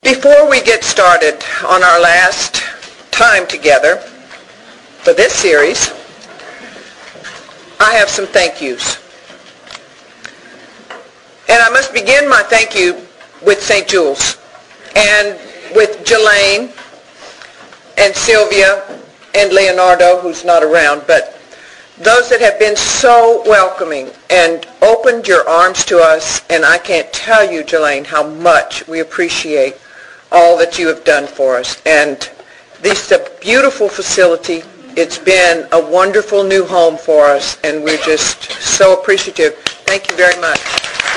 Before we get started on our last time together for this series, I have some thank yous. And I must begin my thank you with St. Jules and with Jelaine and Sylvia and Leonardo, who's not around, but those that have been so welcoming and opened your arms to us. And I can't tell you, Jelaine, how much we appreciate all that you have done for us. And this is a beautiful facility. It's been a wonderful new home for us, and we're just so appreciative. Thank you very much.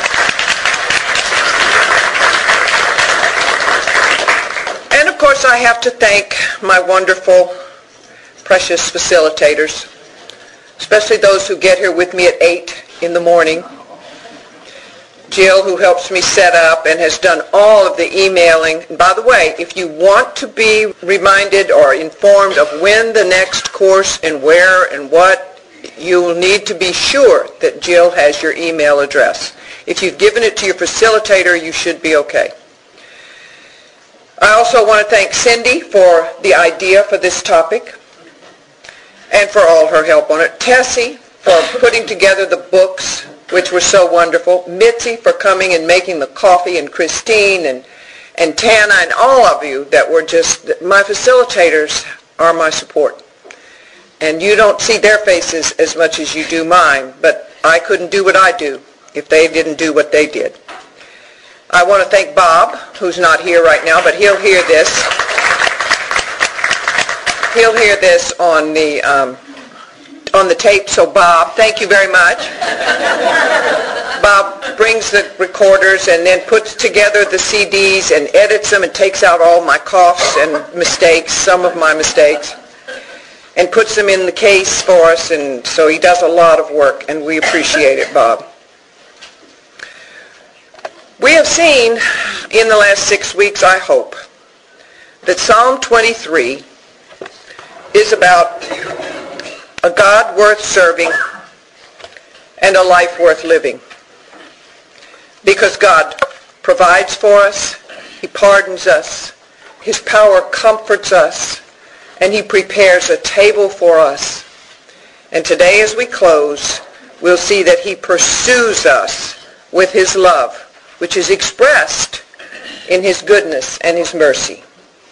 And of course, I have to thank my wonderful, precious facilitators, especially those who get here with me at 8 in the morning. Jill, who helps me set up and has done all of the emailing. And by the way, if you want to be reminded or informed of when the next course and where and what, you will need to be sure that Jill has your email address. If you've given it to your facilitator, you should be okay. I also want to thank Cindy for the idea for this topic and for all her help on it. Tessie for putting together the books, which were so wonderful. Mitzi for coming and making the coffee, and Christine and Tana and all of you that were just, my facilitators are my support. And you don't see their faces as much as you do mine, but I couldn't do what I do if they didn't do what they did. I want to thank Bob, who's not here right now, but he'll hear this. He'll hear this on the tape. So Bob, thank you very much. Bob brings the recorders and then puts together the CDs and edits them and takes out all my coughs and mistakes, some of my mistakes, and puts them in the case for us. And so he does a lot of work, and we appreciate it, Bob. We have seen in the last 6 weeks, I hope, that Psalm 23 is about a God worth serving and a life worth living. Because God provides for us, He pardons us, His power comforts us, and He prepares a table for us. And today as we close, we'll see that He pursues us with His love, which is expressed in His goodness and His mercy.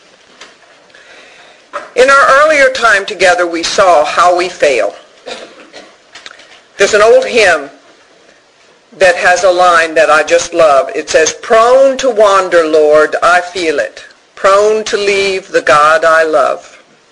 In our earlier time together, we saw how we fail. There's an old hymn that has a line that I just love. It says, "Prone to wander, Lord, I feel it. Prone to leave the God I love."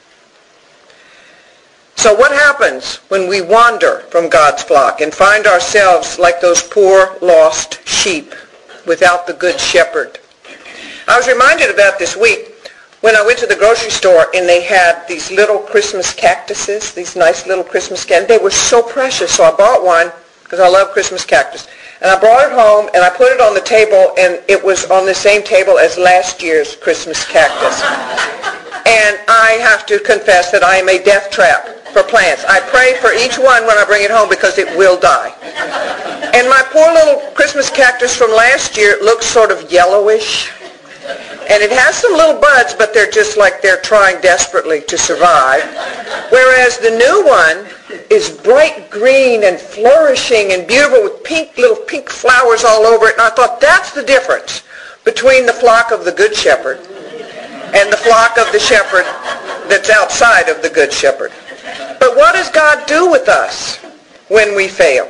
So what happens when we wander from God's flock and find ourselves like those poor lost sheep without the good shepherd? I was reminded of that this week when I went to the grocery store and they had these little Christmas cactuses, these nice little Christmas cactuses. They were so precious, so I bought one because I love Christmas cactus. And I brought it home and I put it on the table, and it was on the same table as last year's Christmas cactus. And I have to confess that I am a death trap for plants. I pray for each one when I bring it home because it will die. And my poor little Christmas cactus from last year looks sort of yellowish. And it has some little buds, but they're just like they're trying desperately to survive. Whereas the new one is bright green and flourishing and beautiful with little pink flowers all over it. And I thought that's the difference between the flock of the Good Shepherd and the flock of the shepherd that's outside of the Good Shepherd. But what does God do with us when we fail?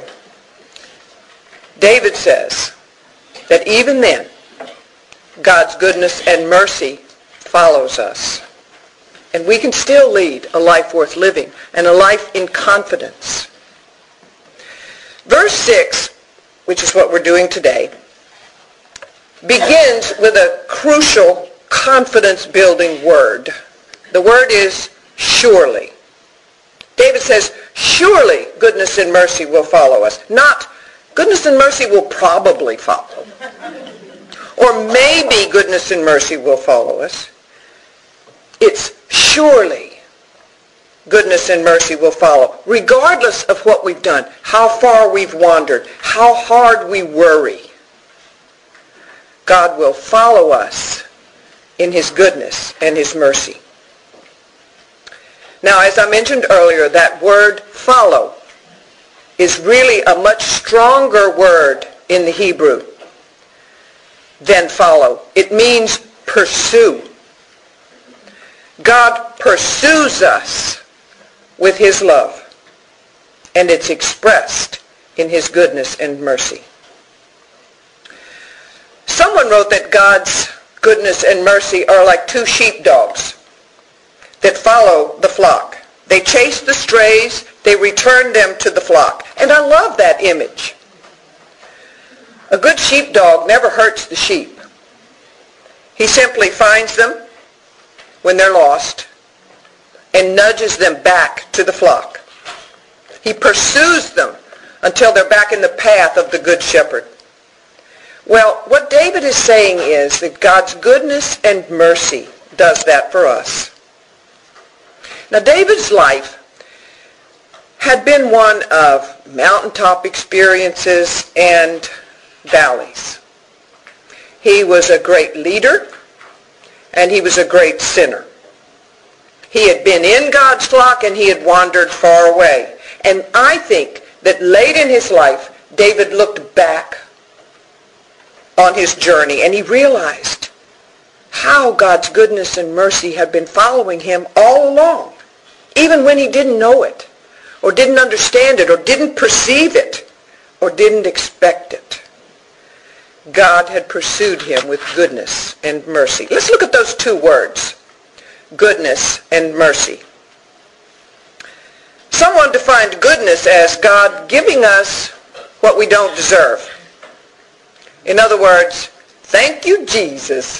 David says that even then, God's goodness and mercy follows us. And we can still lead a life worth living and a life in confidence. Verse 6, which is what we're doing today, begins with a crucial confidence-building word. The word is surely. David says, surely goodness and mercy will follow us. Not goodness and mercy will probably follow. Or maybe goodness and mercy will follow us. It's surely goodness and mercy will follow, regardless of what we've done, how far we've wandered, how hard we worry. God will follow us in his goodness and his mercy. Now, as I mentioned earlier, that word follow is really a much stronger word in the Hebrew than follow. It means pursue. God pursues us with his love, and it's expressed in his goodness and mercy. Someone wrote that God's goodness and mercy are like two sheepdogs that follow the flock. They chase the strays, they return them to the flock. And I love that image. A good sheepdog never hurts the sheep. He simply finds them when they're lost and nudges them back to the flock. He pursues them until they're back in the path of the good shepherd. Well, what David is saying is that God's goodness and mercy does that for us. Now, David's life had been one of mountaintop experiences and valleys. He was a great leader, and he was a great sinner. He had been in God's flock, and he had wandered far away. And I think that late in his life, David looked back on his journey, and he realized how God's goodness and mercy had been following him all along, even when he didn't know it, or didn't understand it, or didn't perceive it, or didn't expect it. God had pursued him with goodness and mercy. Let's look at those two words, goodness and mercy. Someone defined goodness as God giving us what we don't deserve. In other words, thank you, Jesus.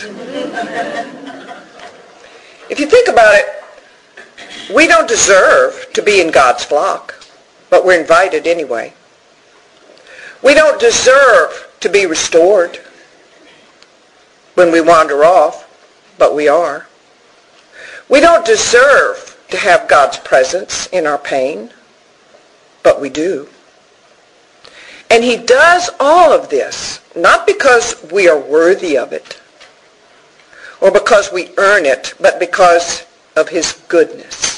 If you think about it, we don't deserve to be in God's flock, but we're invited anyway. We don't deserve to be restored when we wander off, but we are. We don't deserve to have God's presence in our pain, but we do. And he does all of this, not because we are worthy of it, or because we earn it, but because of his goodness.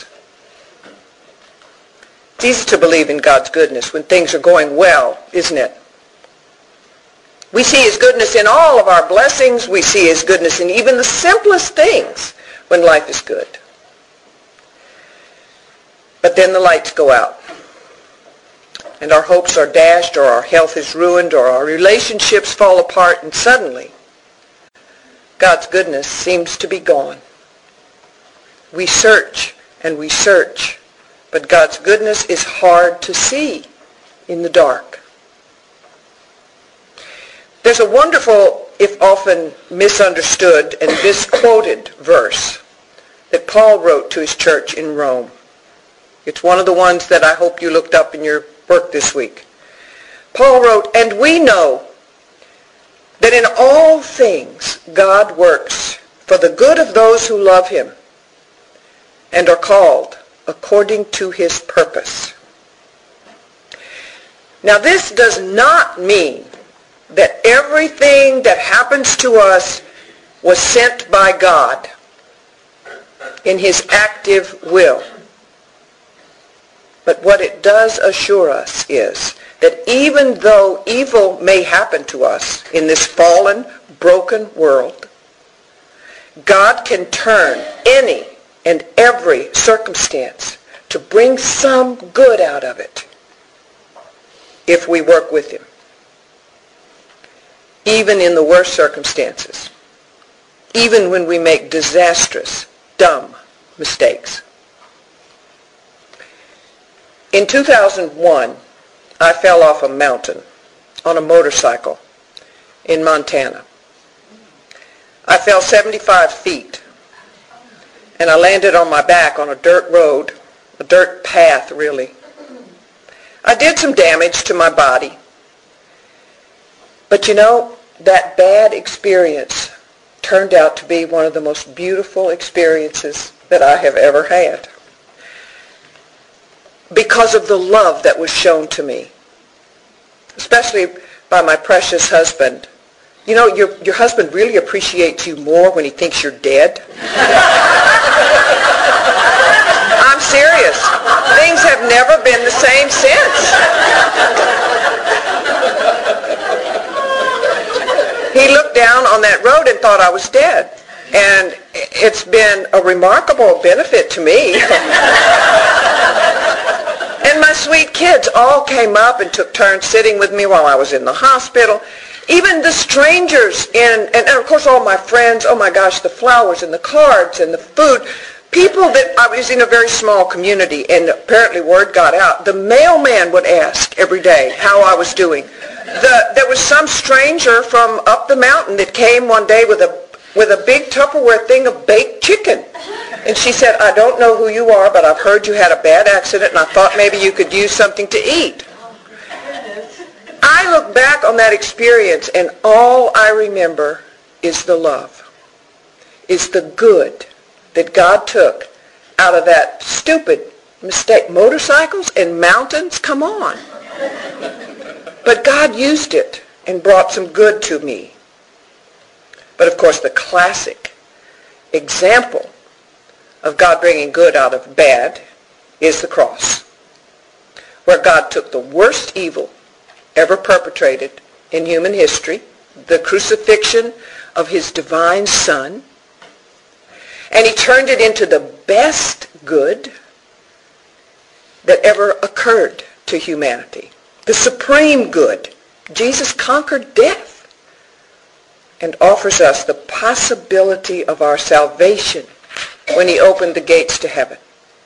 It's easy to believe in God's goodness when things are going well, isn't it? We see his goodness in all of our blessings. We see his goodness in even the simplest things when life is good. But then the lights go out, and our hopes are dashed, or our health is ruined, or our relationships fall apart, and suddenly God's goodness seems to be gone. We search and we search, but God's goodness is hard to see in the dark. There's a wonderful, if often misunderstood and misquoted verse that Paul wrote to his church in Rome. It's one of the ones that I hope you looked up in your work this week. Paul wrote, "And we know that in all things God works for the good of those who love him and are called according to his purpose." Now, this does not mean that everything that happens to us was sent by God in his active will. But what it does assure us is that even though evil may happen to us in this fallen, broken world, God can turn any and every circumstance to bring some good out of it if we work with him, even in the worst circumstances, even when we make disastrous, dumb mistakes. In 2001, I fell off a mountain on a motorcycle in Montana. I fell 75 feet, and I landed on my back on a dirt road, a dirt path, really. I did some damage to my body. But you know, that bad experience turned out to be one of the most beautiful experiences that I have ever had, because of the love that was shown to me, especially by my precious husband you know, your husband really appreciates you more when he thinks you're dead. I'm serious. Things have never been the same since. He looked down on that road and thought I was dead. And it's been a remarkable benefit to me. And my sweet kids all came up and took turns sitting with me while I was in the hospital. Even the strangers and of course all my friends, oh my gosh, the flowers and the cards and the food. People that, I was in a very small community, and apparently word got out. The mailman would ask every day how I was doing. There was some stranger from up the mountain that came one day with a big Tupperware thing of baked chicken. And she said, I don't know who you are, but I've heard you had a bad accident, and I thought maybe you could use something to eat. I look back on that experience, and all I remember is the love, is the good that God took out of that stupid mistake. Motorcycles and mountains, come on. But God used it and brought some good to me. But of course, the classic example of God bringing good out of bad is the cross, where God took the worst evil ever perpetrated in human history, the crucifixion of his divine Son, and he turned it into the best good that ever occurred to humanity, the supreme good. Jesus conquered death and offers us the possibility of our salvation when he opened the gates to heaven.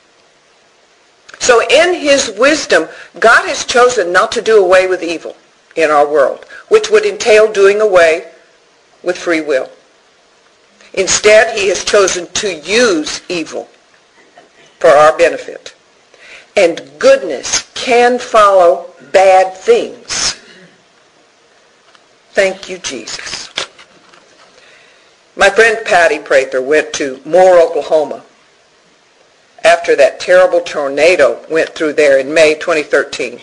So in his wisdom, God has chosen not to do away with evil in our world, which would entail doing away with free will. Instead, he has chosen to use evil for our benefit. And goodness can follow bad things. Thank you, Jesus. My friend Patty Prather went to Moore, Oklahoma after that terrible tornado went through there in May 2013.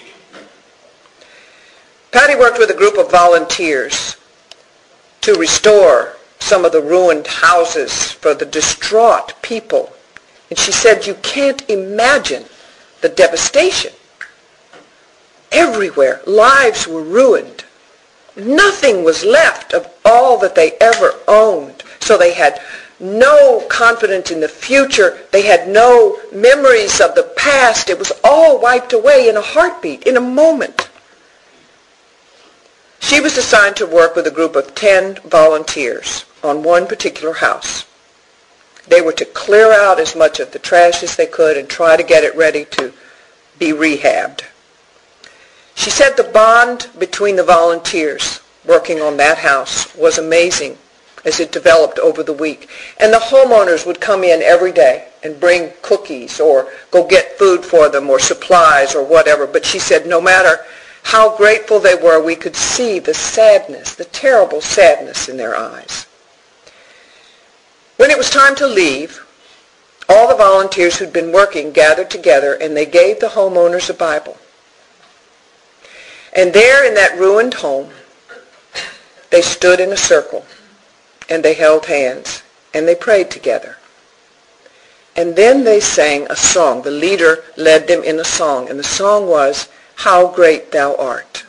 Patty worked with a group of volunteers to restore some of the ruined houses for the distraught people. And she said, you can't imagine the devastation. Everywhere, lives were ruined. Nothing was left of all that they ever owned. So they had no confidence in the future. They had no memories of the past. It was all wiped away in a heartbeat, in a moment. She was assigned to work with a group of 10 volunteers on one particular house. They were to clear out as much of the trash as they could and try to get it ready to be rehabbed. She said the bond between the volunteers working on that house was amazing as it developed over the week. And the homeowners would come in every day and bring cookies or go get food for them or supplies or whatever. But she said no matter how grateful they were, we could see the sadness, the terrible sadness in their eyes. When it was time to leave, all the volunteers who'd been working gathered together and they gave the homeowners a Bible. And there in that ruined home, they stood in a circle and they held hands and they prayed together. And then they sang a song. The leader led them in a song, and the song was, How Great Thou Art.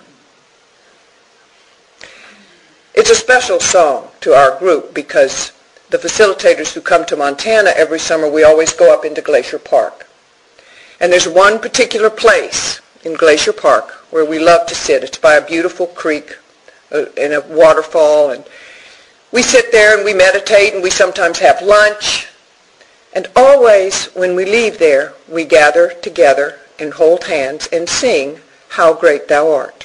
It's a special song to our group because the facilitators who come to Montana every summer, we always go up into Glacier Park. And there's one particular place in Glacier Park where we love to sit. It's by a beautiful creek and a waterfall, and we sit there and we meditate and we sometimes have lunch. And always when we leave there, we gather together and hold hands and sing, How Great Thou Art.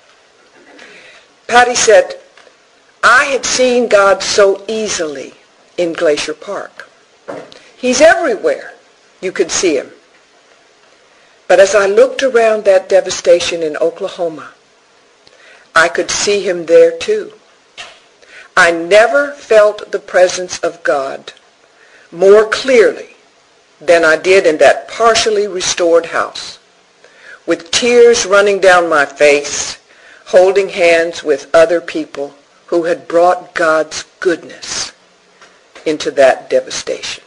Patty said, I had seen God so easily in Glacier Park. He's everywhere. You could see him. But as I looked around that devastation in Oklahoma, I could see him there too. I never felt the presence of God more clearly than I did in that partially restored house, with tears running down my face, holding hands with other people who had brought God's goodness into that devastation.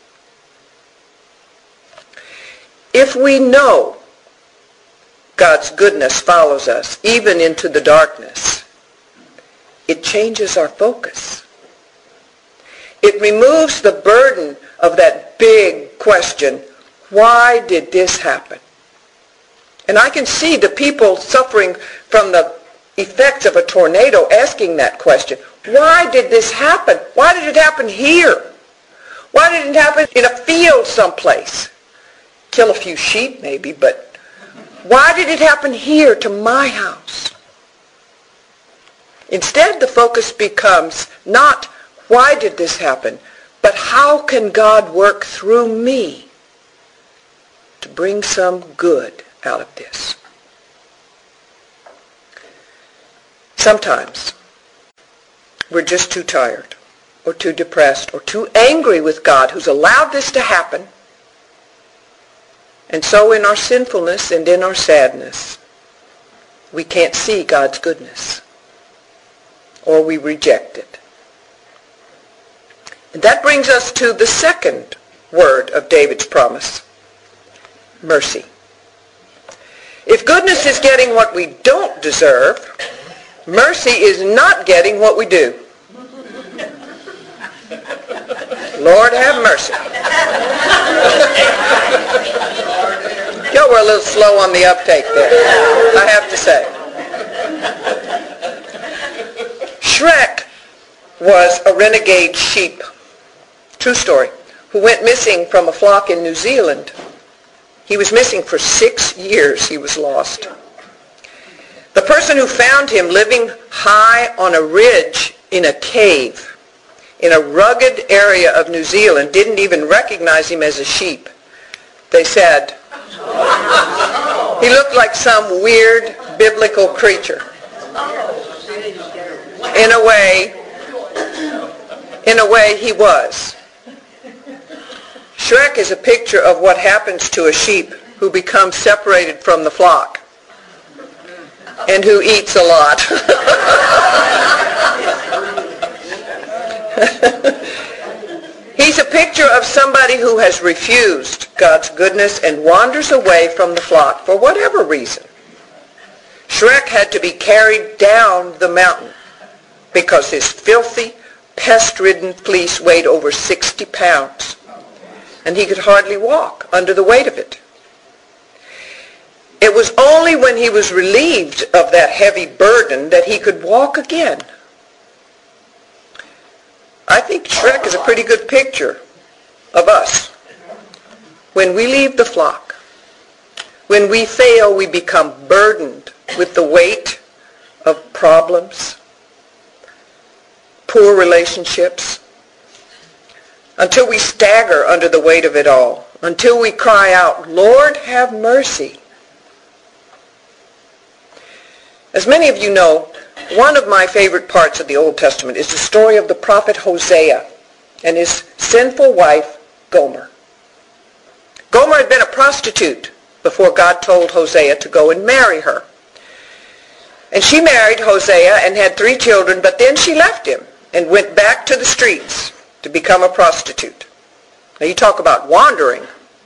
If we know God's goodness follows us even into the darkness, it changes our focus. It removes the burden of that big question, why did this happen? And I can see the people suffering from the effects of a tornado asking that question. Why did this happen? Why did it happen here? Why did it happen in a field someplace? Kill a few sheep maybe, but why did it happen here to my house? Instead, the focus becomes not why did this happen, but how can God work through me to bring some good out of this? Sometimes we're just too tired or too depressed or too angry with God who's allowed this to happen. And so in our sinfulness and in our sadness, we can't see God's goodness, or we reject it. And that brings us to the second word of David's promise, mercy. If goodness is getting what we don't deserve, mercy is not getting what we do. Lord have mercy. Y'all were a little slow on the uptake there, I have to say. Shrek was a renegade sheep, true story, who went missing from a flock in New Zealand. He was missing for 6 years. He was lost. The person who found him living high on a ridge in a cave in a rugged area of New Zealand didn't even recognize him as a sheep. They said, he looked like some weird biblical creature. In a way, he was. Shrek is a picture of what happens to a sheep who becomes separated from the flock and who eats a lot. He's a picture of somebody who has refused God's goodness and wanders away from the flock for whatever reason. Shrek had to be carried down the mountain because his filthy, pest-ridden fleece weighed over 60 pounds, and he could hardly walk under the weight of it. It was only when he was relieved of that heavy burden that he could walk again. I think Shrek is a pretty good picture of us. When we leave the flock, when we fail, we become burdened with the weight of problems, poor relationships, until we stagger under the weight of it all, until we cry out, Lord, have mercy. As many of you know, one of my favorite parts of the Old Testament is the story of the prophet Hosea and his sinful wife, Gomer. Gomer had been a prostitute before God told Hosea to go and marry her. And she married Hosea and had 3 children, but then she left him and went back to the streets to become a prostitute. Now you talk about wandering.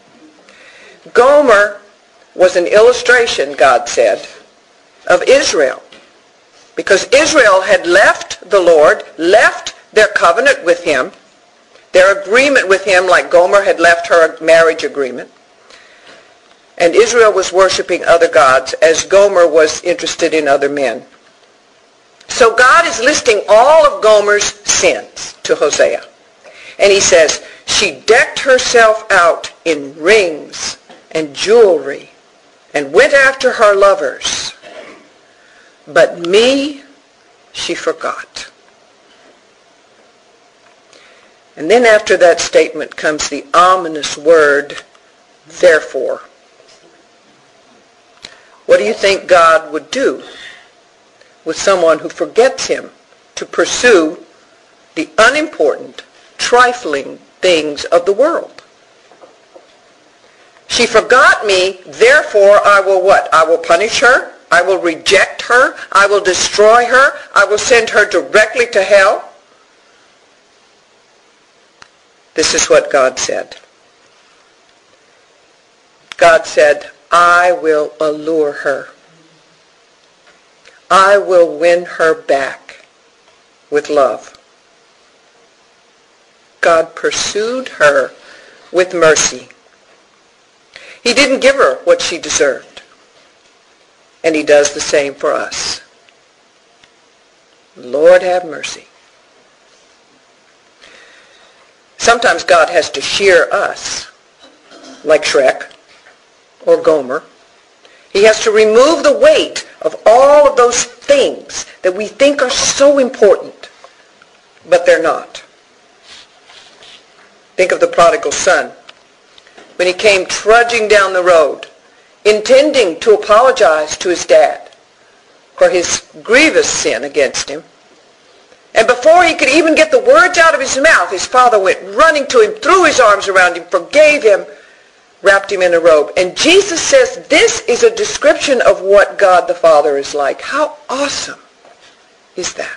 Gomer was an illustration, God said, of Israel. Because Israel had left the Lord, left their covenant with him, their agreement with him, like Gomer had left her marriage agreement. And Israel was worshiping other gods as Gomer was interested in other men. So God is listing all of Gomer's sins to Hosea. And he says, she decked herself out in rings and jewelry and went after her lovers. But me, she forgot. And then after that statement comes the ominous word, therefore. What do you think God would do with someone who forgets him to pursue the unimportant, trifling things of the world? She forgot me, therefore I will what? I will punish her. I will reject her. I will destroy her. I will send her directly to hell. This is what God said. God said, I will allure her. I will win her back with love. God pursued her with mercy. He didn't give her what she deserved. And he does the same for us. Lord have mercy. Sometimes God has to shear us, like Shrek or Gomer. He has to remove the weight of all of those things that we think are so important, but they're not. Think of the prodigal son. When he came trudging down the road, intending to apologize to his dad for his grievous sin against him, and before he could even get the words out of his mouth, his father went running to him, threw his arms around him, forgave him, wrapped him in a robe. And Jesus says this is a description of what God the Father is like. How awesome is that?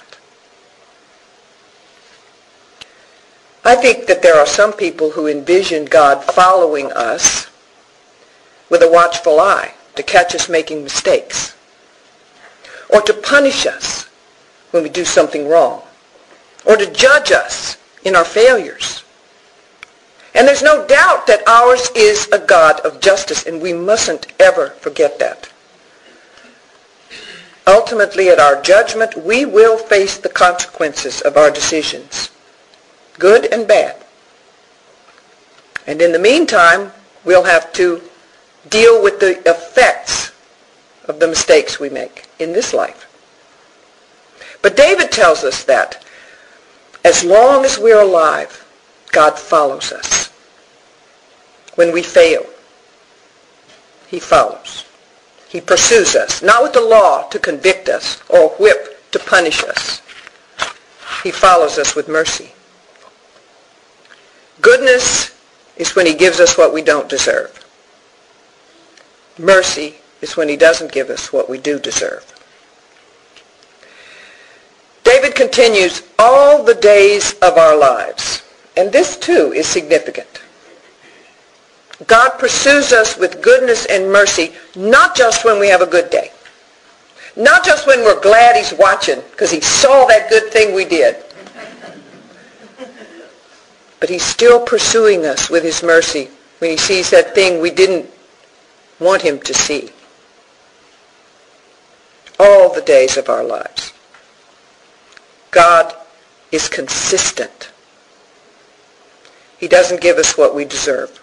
I think that there are some people who envision God following us with a watchful eye to catch us making mistakes, or to punish us when we do something wrong, or to judge us in our failures. And there's no doubt that ours is a God of justice, and we mustn't ever forget that. Ultimately, at our judgment, we will face the consequences of our decisions, good and bad. And in the meantime, we'll have to deal with the effects of the mistakes we make in this life. But David tells us that as long as we're alive, God follows us. When we fail, he follows. He pursues us, not with the law to convict us or a whip to punish us. He follows us with mercy. Goodness is when he gives us what we don't deserve. Mercy is when he doesn't give us what we do deserve. David continues, all the days of our lives. And this too is significant. God pursues us with goodness and mercy, not just when we have a good day. Not just when we're glad he's watching because he saw that good thing we did. But he's still pursuing us with his mercy when he sees that thing we didn't want him to see. All the days of our lives. God is consistent. He doesn't give us what we deserve.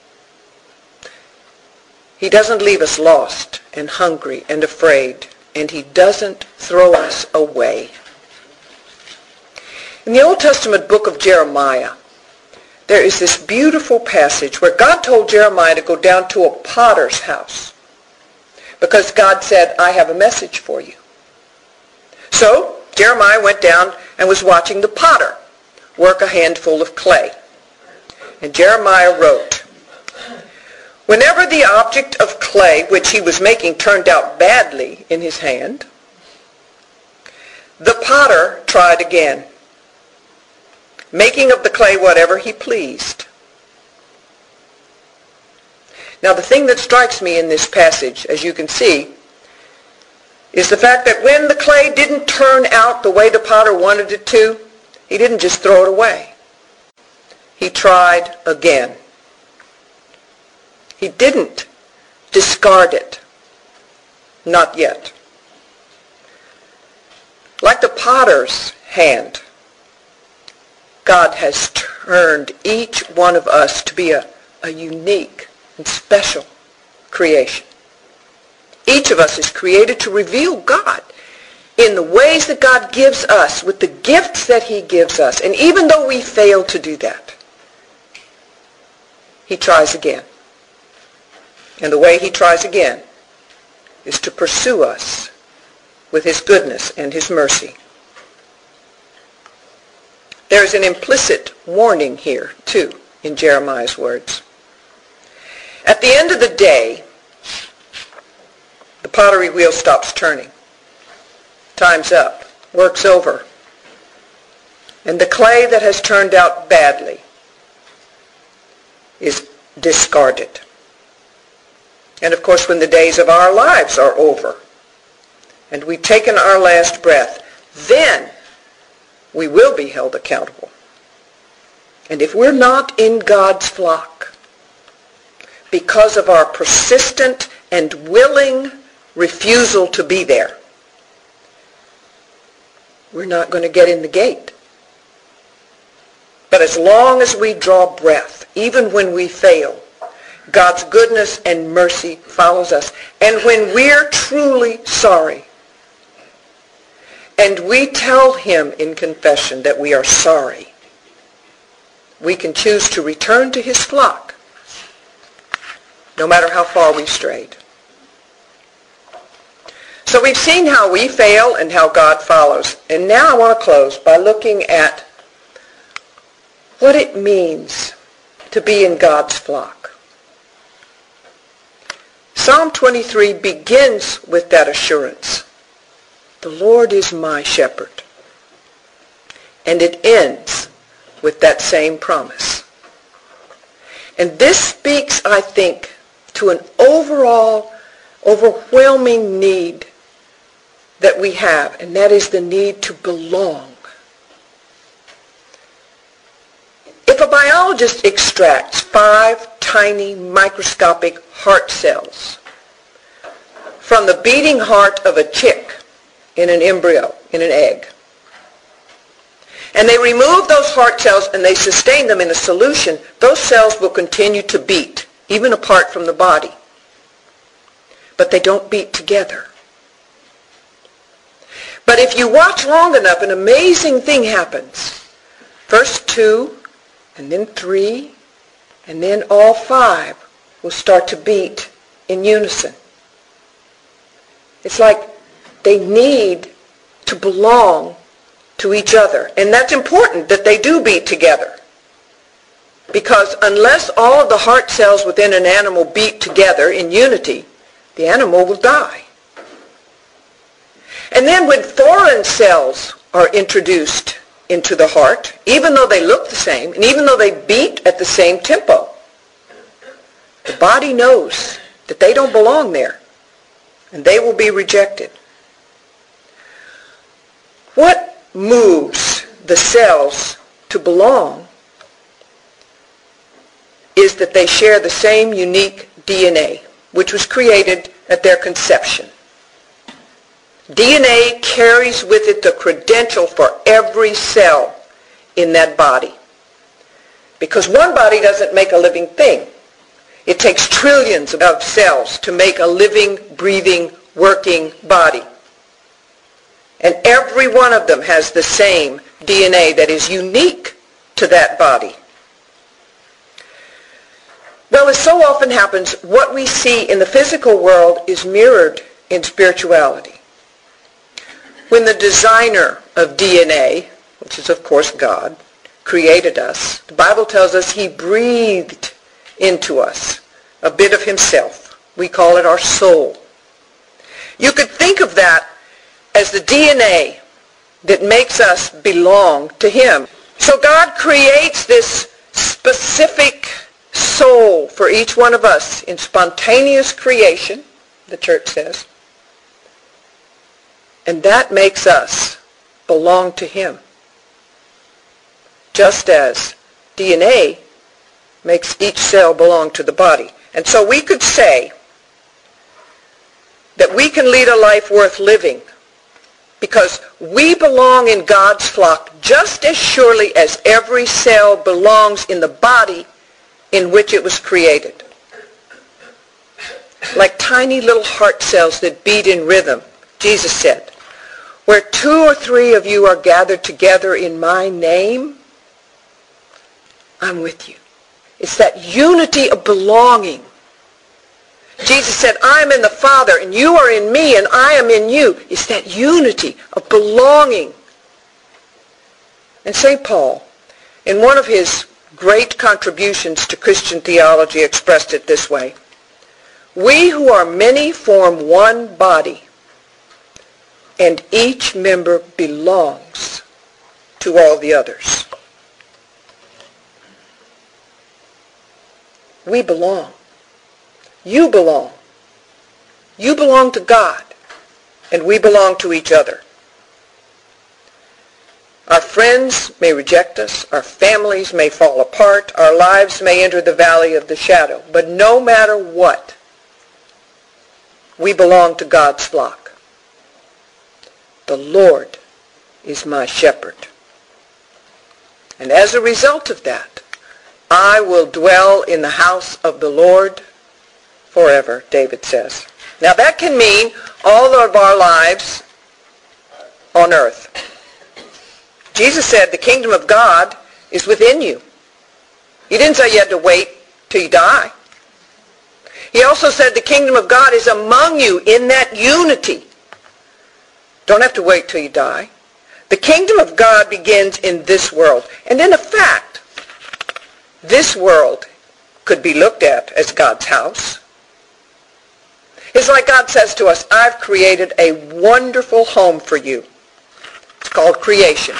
He doesn't leave us lost and hungry and afraid, and he doesn't throw us away. In the Old Testament book of Jeremiah, there is this beautiful passage where God told Jeremiah to go down to a potter's house because God said, I have a message for you. So Jeremiah went down and was watching the potter work a handful of clay. And Jeremiah wrote, whenever the object of clay which he was making turned out badly in his hand, the potter tried again, making of the clay whatever he pleased. Now the thing that strikes me in this passage, as you can see, is the fact that when the clay didn't turn out the way the potter wanted it to, he didn't just throw it away. He tried again. He didn't discard it. Not yet. Like the potter's hand, God has turned each one of us to be a unique and special creation. Each of us is created to reveal God in the ways that God gives us, with the gifts that he gives us. And even though we fail to do that, he tries again. And the way he tries again is to pursue us with his goodness and his mercy. There is an implicit warning here, too, in Jeremiah's words. At the end of the day, the pottery wheel stops turning. Time's up. Work's over. And the clay that has turned out badly is discarded. And of course, when the days of our lives are over and we've taken our last breath, then we will be held accountable. And if we're not in God's flock because of our persistent and willing refusal to be there, we're not going to get in the gate. But as long as we draw breath, even when we fail, God's goodness and mercy follows us. And when we're truly sorry, and we tell him in confession that we are sorry, we can choose to return to his flock, no matter how far we've strayed. So we've seen how we fail and how God follows. And now I want to close by looking at what it means to be in God's flock. Psalm 23 begins with that assurance. The Lord is my shepherd. And it ends with that same promise. And this speaks, I think, to an overwhelming need that we have, and that is the need to belong. If a biologist extracts 5 tiny microscopic heart cells from the beating heart of a chick in an embryo, in an egg, and they remove those heart cells and they sustain them in a solution, those cells will continue to beat, even apart from the body. But they don't beat together. But if you watch long enough, an amazing thing happens. First 2, and then 3, and then all 5 will start to beat in unison. It's like they need to belong to each other. And that's important that they do beat together. Because unless all of the heart cells within an animal beat together in unity, the animal will die. And then when foreign cells are introduced into the heart, even though they look the same, and even though they beat at the same tempo, the body knows that they don't belong there, and they will be rejected. What moves the cells to belong is that they share the same unique DNA, which was created at their conception. DNA carries with it the credential for every cell in that body. Because one body doesn't make a living thing. It takes trillions of cells to make a living, breathing, working body. And every one of them has the same DNA that is unique to that body. Well, as so often happens, what we see in the physical world is mirrored in spirituality. When the designer of DNA, which is of course God, created us, the Bible tells us he breathed into us a bit of himself. We call it our soul. You could think of that as the DNA that makes us belong to him. So God creates this specific soul for each one of us in spontaneous creation, the church says. And that makes us belong to him. Just as DNA makes each cell belong to the body. And so we could say that we can lead a life worth living because we belong in God's flock just as surely as every cell belongs in the body in which it was created. Like tiny little heart cells that beat in rhythm, Jesus said, where 2 or 3 of you are gathered together in my name, I'm with you. It's that unity of belonging. Jesus said, I'm in the Father, and you are in me, and I am in you. It's that unity of belonging. And St. Paul, in one of his great contributions to Christian theology, expressed it this way. We who are many form one body, and each member belongs to all the others. We belong. You belong. You belong to God, and we belong to each other. Our friends may reject us, our families may fall apart, our lives may enter the valley of the shadow, but no matter what, we belong to God's flock. The Lord is my shepherd. And as a result of that, I will dwell in the house of the Lord forever, David says. Now that can mean all of our lives on earth. Jesus said the kingdom of God is within you. He didn't say you had to wait till you die. He also said the kingdom of God is among you in that unity. Don't have to wait till you die. The kingdom of God begins in this world. And in effect, this world could be looked at as God's house. It's like God says to us, I've created a wonderful home for you. It's called creation.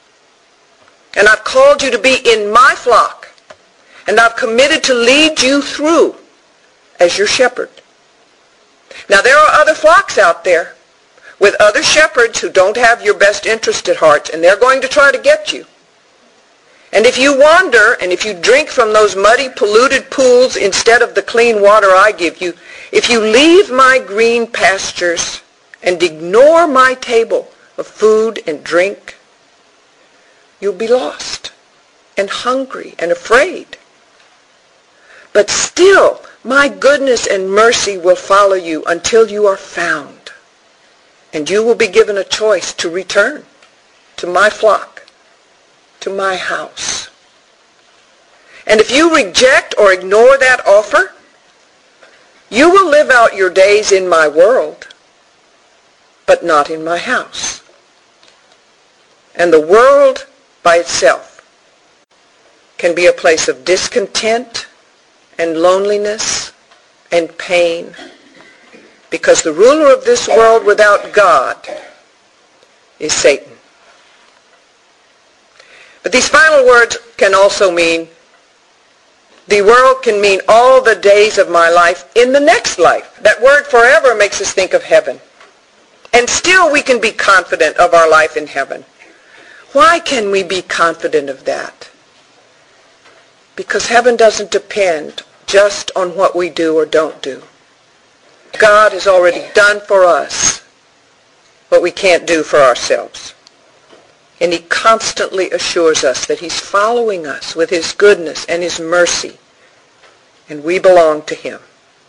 And I've called you to be in my flock. And I've committed to lead you through as your shepherd. Now there are other flocks out there with other shepherds who don't have your best interest at heart, and they're going to try to get you. And if you wander, and if you drink from those muddy, polluted pools instead of the clean water I give you, if you leave my green pastures and ignore my table of food and drink, you'll be lost and hungry and afraid. But still, my goodness and mercy will follow you until you are found. And you will be given a choice to return to my flock, to my house. And if you reject or ignore that offer, you will live out your days in my world, but not in my house. And the world by itself can be a place of discontent and loneliness and pain, because the ruler of this world without God is Satan. But these final words can also mean the world can mean all the days of my life in the next life. That word forever makes us think of heaven. And still we can be confident of our life in heaven. Why can we be confident of that? Because heaven doesn't depend just on what we do or don't do. God has already done for us what we can't do for ourselves. And he constantly assures us that he's following us with his goodness and his mercy, and we belong to him.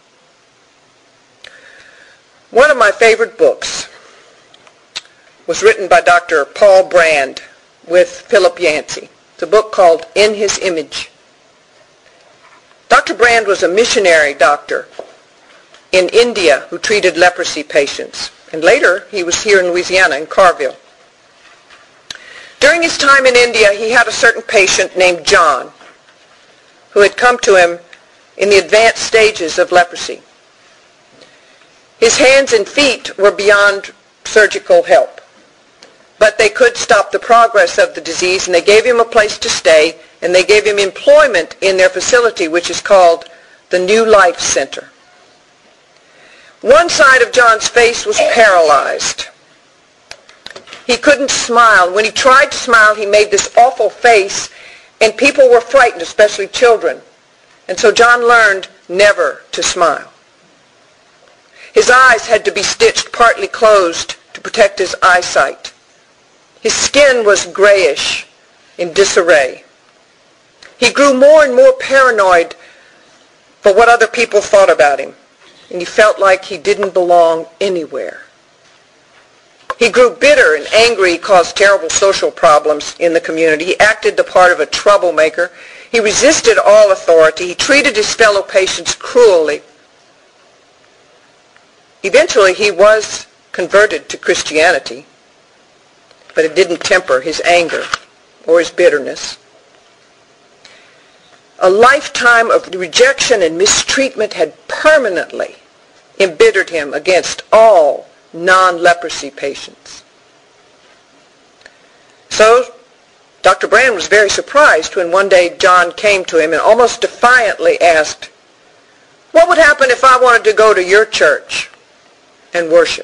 One of my favorite books was written by Dr. Paul Brand with Philip Yancey. It's a book called In His Image. Dr. Brand was a missionary doctor in India who treated leprosy patients. And later, he was here in Louisiana, in Carville. During his time in India, he had a certain patient named John who had come to him in the advanced stages of leprosy. His hands and feet were beyond surgical help, but they could stop the progress of the disease, and they gave him a place to stay, and they gave him employment in their facility, which is called the New Life Center. One side of John's face was paralyzed. He couldn't smile. When he tried to smile, he made this awful face, and people were frightened, especially children. And so John learned never to smile. His eyes had to be stitched partly closed to protect his eyesight. His skin was grayish in disarray. He grew more and more paranoid for what other people thought about him, and he felt like he didn't belong anywhere. He grew bitter and angry. He caused terrible social problems in the community. He acted the part of a troublemaker. He resisted all authority. He treated his fellow patients cruelly. Eventually, he was converted to Christianity, but it didn't temper his anger or his bitterness. A lifetime of rejection and mistreatment had permanently embittered him against all non-leprosy patients. So Dr. Brand was very surprised when one day John came to him and almost defiantly asked, "What would happen if I wanted to go to your church and worship?"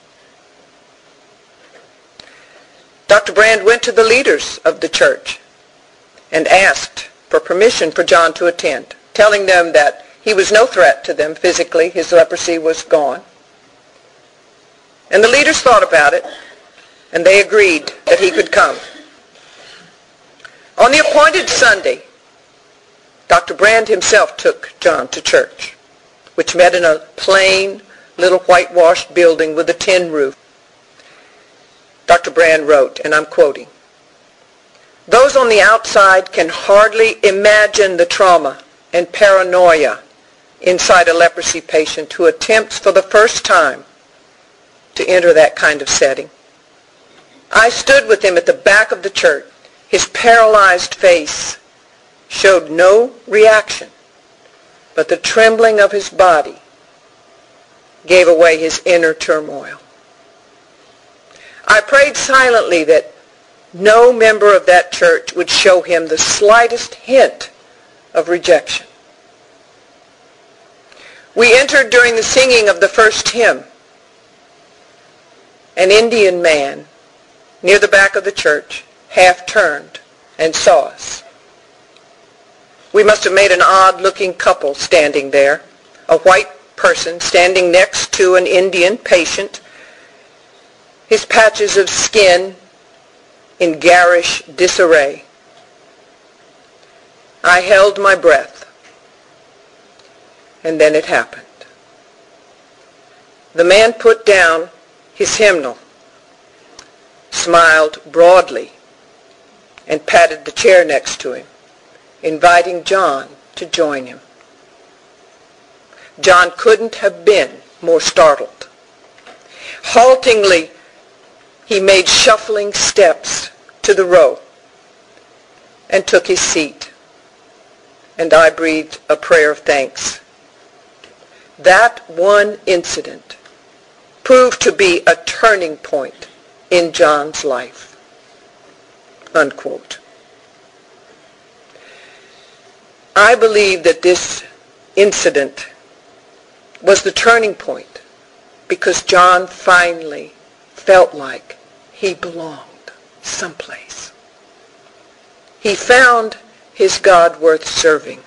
Dr. Brand went to the leaders of the church and asked for permission for John to attend, telling them that he was no threat to them physically. His leprosy was gone. And the leaders thought about it, and they agreed that he could come. On the appointed Sunday, Dr. Brand himself took John to church, which met in a plain little whitewashed building with a tin roof. Dr. Brand wrote, and I'm quoting, "Those on the outside can hardly imagine the trauma and paranoia inside a leprosy patient who attempts for the first time to enter that kind of setting. I stood with him at the back of the church. His paralyzed face showed no reaction, but the trembling of his body gave away his inner turmoil. I prayed silently that no member of that church would show him the slightest hint of rejection. We entered during the singing of the first hymn. An Indian man near the back of the church half turned and saw us. We must have made an odd-looking couple standing there, a white person standing next to an Indian patient, his patches of skin in garish disarray. I held my breath, and then it happened. The man put down his hymnal, smiled broadly, and patted the chair next to him, inviting John to join him. John couldn't have been more startled. Haltingly, he made shuffling steps to the row and took his seat, and I breathed a prayer of thanks. That one incident proved to be a turning point in John's life." Unquote. I believe that this incident was the turning point because John finally felt like he belonged someplace. He found his God worth serving,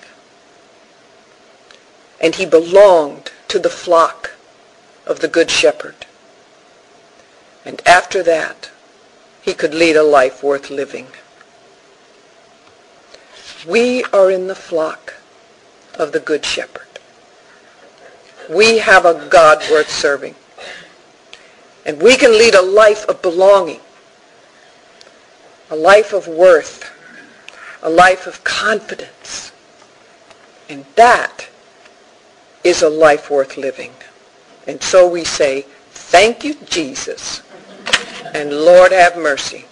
and he belonged to the flock of the Good Shepherd. And after that, he could lead a life worth living. We are in the flock of the Good Shepherd. We have a God worth serving. And we can lead a life of belonging, a life of worth, a life of confidence. And that is a life worth living. And so we say, thank you, Jesus, and Lord have mercy.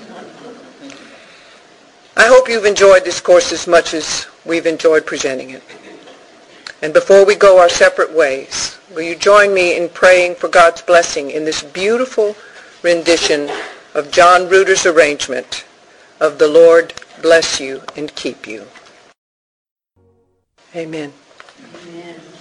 I hope you've enjoyed this course as much as we've enjoyed presenting it. And before we go our separate ways, will you join me in praying for God's blessing in this beautiful rendition of John Reuter's arrangement of "The Lord Bless You and Keep You." Amen. Amen.